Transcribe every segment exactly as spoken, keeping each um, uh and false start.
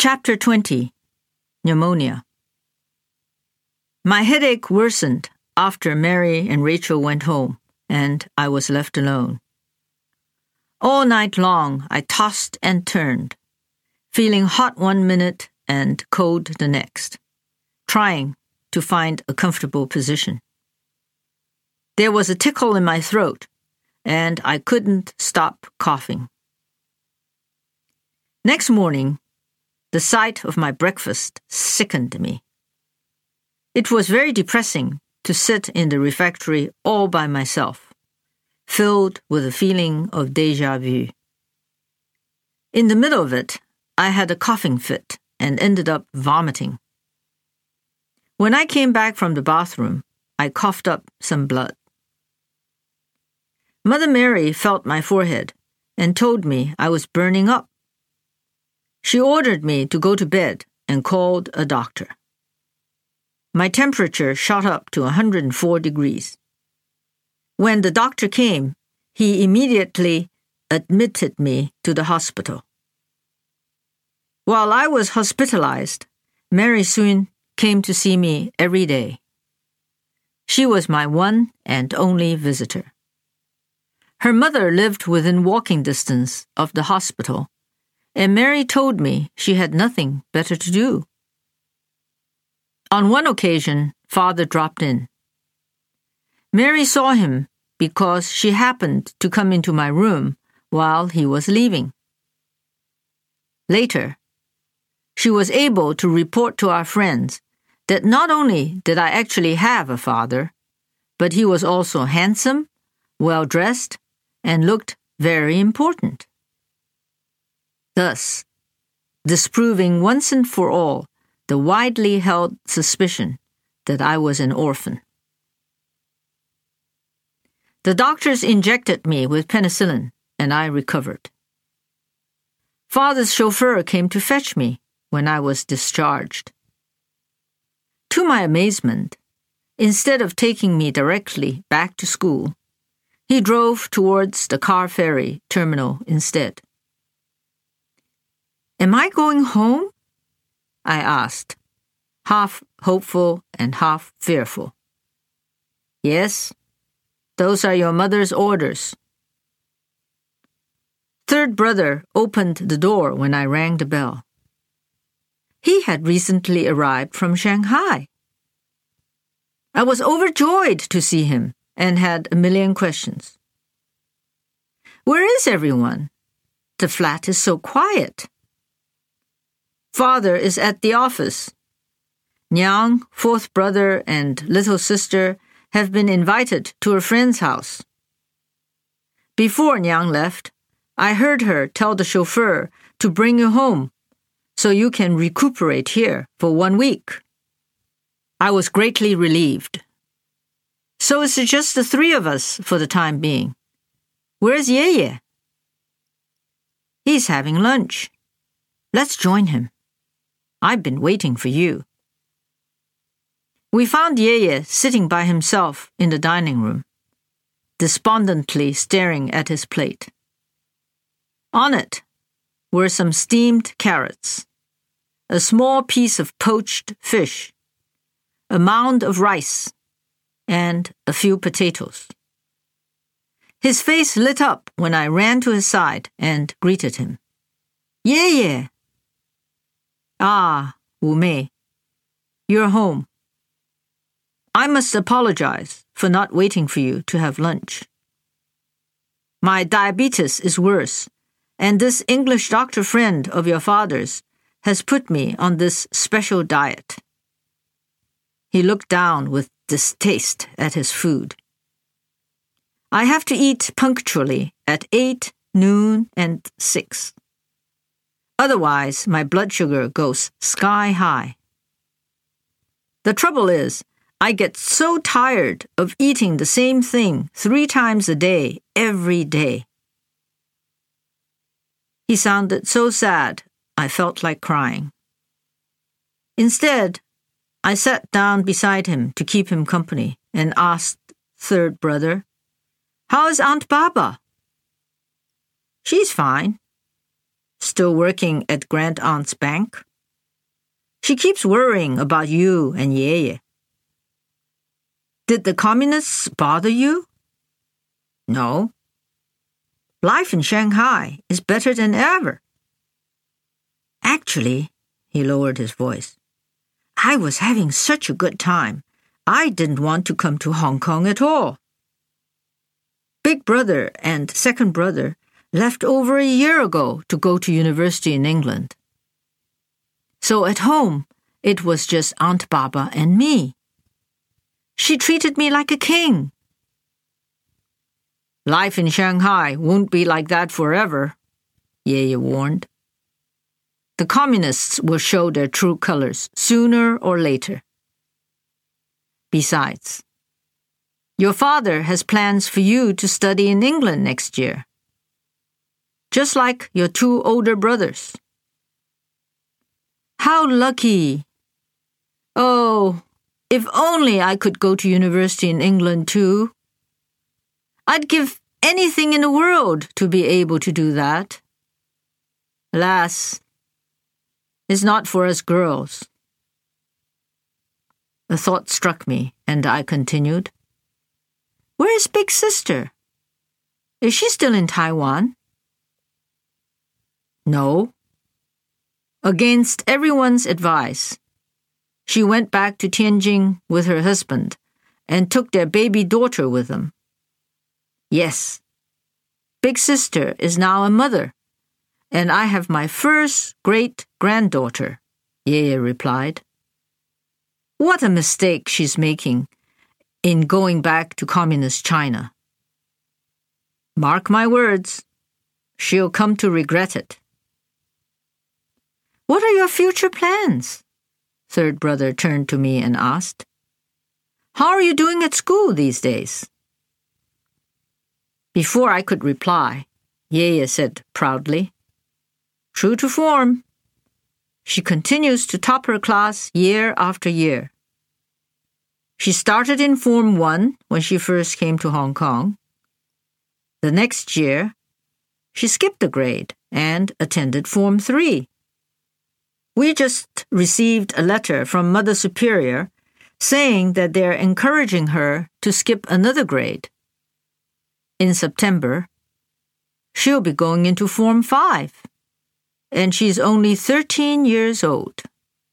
Chapter twenty. Pneumonia. My headache worsened after Mary and Rachel went home, and I was left alone. All night long I tossed and turned, feeling hot one minute and cold the next, trying to find a comfortable position. There was a tickle in my throat, and I couldn't stop coughing. Next morning, the sight of my breakfast sickened me. It was very depressing to sit in the refectory all by myself, filled with a feeling of déjà vu. In the middle of it, I had a coughing fit and ended up vomiting. When I came back from the bathroom, I coughed up some blood. Mother Mary felt my forehead and told me I was burning up. She ordered me to go to bed and called a doctor. My temperature shot up to one hundred four degrees. When the doctor came, he immediately admitted me to the hospital. While I was hospitalized, Mary soon came to see me every day. She was my one and only visitor. Her mother lived within walking distance of the hospital, and Mary told me she had nothing better to do. On one occasion, Father dropped in. Mary saw him because she happened to come into my room while he was leaving. Later, she was able to report to our friends that not only did I actually have a father, but he was also handsome, well-dressed, and looked very important. Thus, disproving once and for all the widely held suspicion that I was an orphan. The doctors injected me with penicillin, and I recovered. Father's chauffeur came to fetch me when I was discharged. To my amazement, instead of taking me directly back to school, he drove towards the car ferry terminal instead. "Am I going home?" I asked, half hopeful and half fearful. "Yes, those are your mother's orders." Third brother opened the door when I rang the bell. He had recently arrived from Shanghai. I was overjoyed to see him and had a million questions. "Where is everyone? The flat is so quiet." "Father is at the office. Nyang, fourth brother, and little sister have been invited to a friend's house. Before Nyang left, I heard her tell the chauffeur to bring you home so you can recuperate here for one week." I was greatly relieved. "So it's just the three of us for the time being. Where's Yeye?" "He's having lunch. Let's join him. I've been waiting for you." We found Yeye sitting by himself in the dining room, despondently staring at his plate. On it were some steamed carrots, a small piece of poached fish, a mound of rice, and a few potatoes. His face lit up when I ran to his side and greeted him. "Yeye!" "Ah, Wu Mei, you're home. I must apologize for not waiting for you to have lunch. My diabetes is worse, and this English doctor friend of your father's has put me on this special diet." He looked down with distaste at his food. "I have to eat punctually at eight, noon, and six. Otherwise, my blood sugar goes sky high. The trouble is, I get so tired of eating the same thing three times a day, every day." He sounded so sad, I felt like crying. Instead, I sat down beside him to keep him company and asked third brother, "How is Aunt Baba?" "She's fine. Still working at Grand Aunt's bank." She keeps worrying about you and Ye Ye. Did the communists bother you? No. Life in Shanghai is better than ever. Actually, he lowered his voice, I was having such a good time, I didn't want to come to Hong Kong at all. Big brother and second brother left over a year ago to go to university in England. So at home, it was just Aunt Baba and me. She treated me like a king. Life in Shanghai won't be like that forever, Ye Ye warned. The communists will show their true colors sooner or later. Besides, your father has plans for you to study in England next year, just like your two older brothers. How lucky! Oh, if only I could go to university in England too. I'd give anything in the world to be able to do that. Alas, it's not for us girls. A thought struck me, and I continued, Where is Big Sister? Is she still in Taiwan? No. Against everyone's advice, she went back to Tianjin with her husband and took their baby daughter with them. Yes, Big Sister is now a mother, and I have my first great-granddaughter, Ye Ye replied. What a mistake she's making in going back to communist China. Mark my words, she'll come to regret it. What are your future plans? Third brother turned to me and asked. How are you doing at school these days? Before I could reply, Ye Ye said proudly, True to form. She continues to top her class year after year. She started in Form one when she first came to Hong Kong. The next year, she skipped a grade and attended Form three. We just received a letter from Mother Superior saying that they're encouraging her to skip another grade. In September, she'll be going into Form five, and she's only thirteen years old.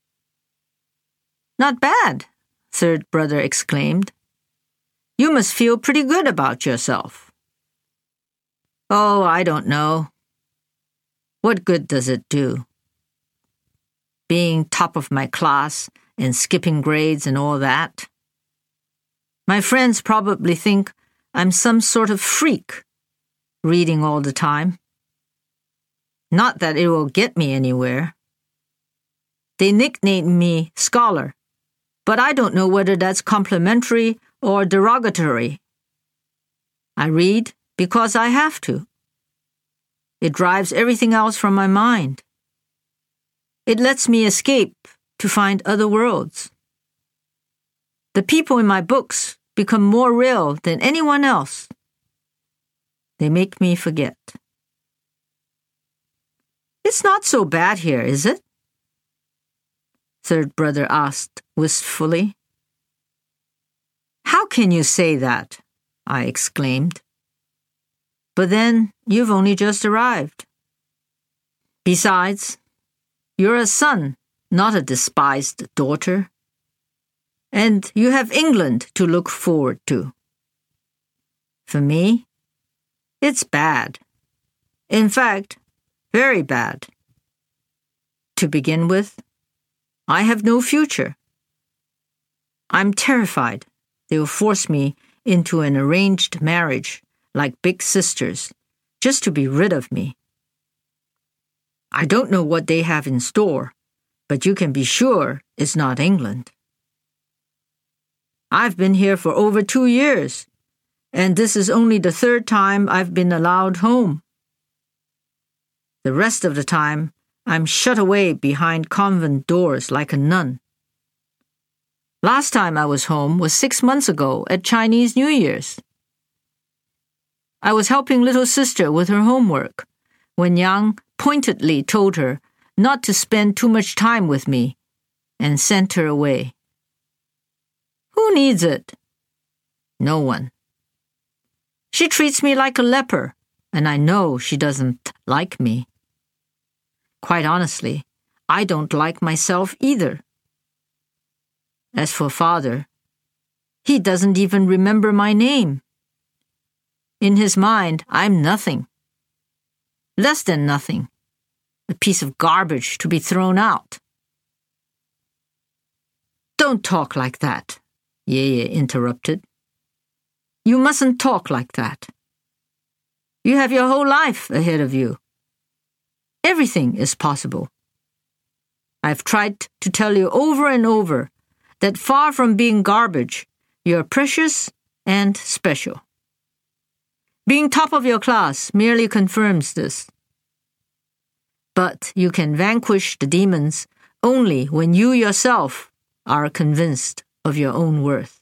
Not bad, third brother exclaimed. You must feel pretty good about yourself. Oh, I don't know. What good does it do? Being top of my class and skipping grades and all that. My friends probably think I'm some sort of freak, reading all the time. Not that it will get me anywhere. They nickname me Scholar, but I don't know whether that's complimentary or derogatory. I read because I have to. It drives everything else from my mind. It lets me escape to find other worlds. The people in my books become more real than anyone else. They make me forget. It's not so bad here, is it? Third brother asked wistfully. How can you say that? I exclaimed. But then you've only just arrived. Besides, you're a son, not a despised daughter. And you have England to look forward to. For me, it's bad. In fact, very bad. To begin with, I have no future. I'm terrified they will force me into an arranged marriage like Big Sister's, just to be rid of me. I don't know what they have in store, but you can be sure it's not England. I've been here for over two years, and this is only the third time I've been allowed home. The rest of the time, I'm shut away behind convent doors like a nun. Last time I was home was six months ago at Chinese New Year's. I was helping little sister with her homework when Yang pointedly told her not to spend too much time with me and sent her away. Who needs it? No one. She treats me like a leper, and I know she doesn't like me. Quite honestly, I don't like myself either. As for Father, he doesn't even remember my name. In his mind, I'm nothing. Less than nothing. A piece of garbage to be thrown out. Don't talk like that, Yeye interrupted. You mustn't talk like that. You have your whole life ahead of you. Everything is possible. I've tried to tell you over and over that far from being garbage, you're precious and special. Being top of your class merely confirms this. But you can vanquish the demons only when you yourself are convinced of your own worth.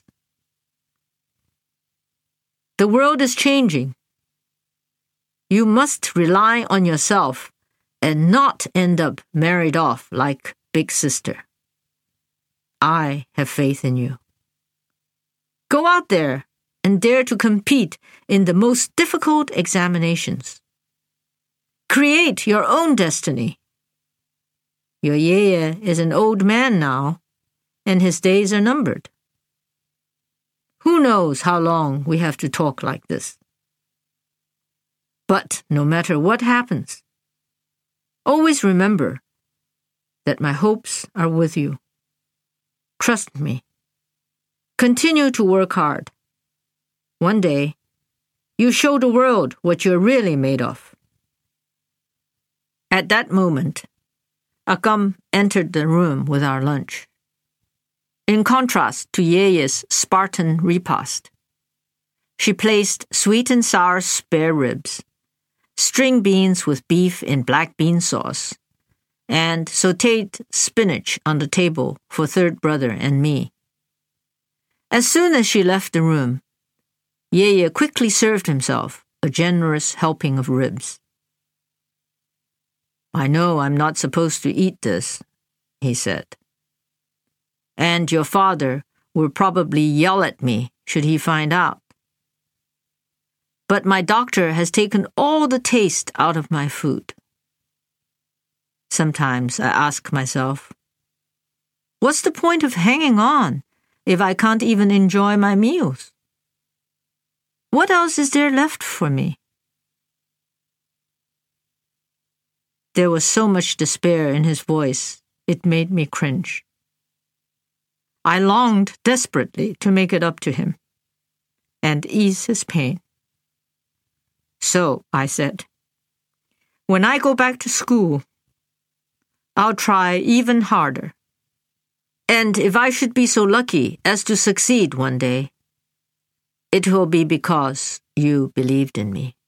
The world is changing. You must rely on yourself and not end up married off like Big Sister. I have faith in you. Go out there and dare to compete in the most difficult examinations. Create your own destiny. Your Yeye is an old man now, and his days are numbered. Who knows how long we have to talk like this? But no matter what happens, always remember that my hopes are with you. Trust me. Continue to work hard. One day, you show the world what you're really made of. At that moment, Akam entered the room with our lunch. In contrast to Yeye's Spartan repast, she placed sweet and sour spare ribs, string beans with beef in black bean sauce, and sautéed spinach on the table for third brother and me. As soon as she left the room, Yeye quickly served himself a generous helping of ribs. I know I'm not supposed to eat this, he said. And your father will probably yell at me should he find out. But my doctor has taken all the taste out of my food. Sometimes I ask myself, what's the point of hanging on if I can't even enjoy my meals? What else is there left for me? There was so much despair in his voice, it made me cringe. I longed desperately to make it up to him and ease his pain. So, I said, when I go back to school, I'll try even harder. And if I should be so lucky as to succeed one day, it will be because you believed in me.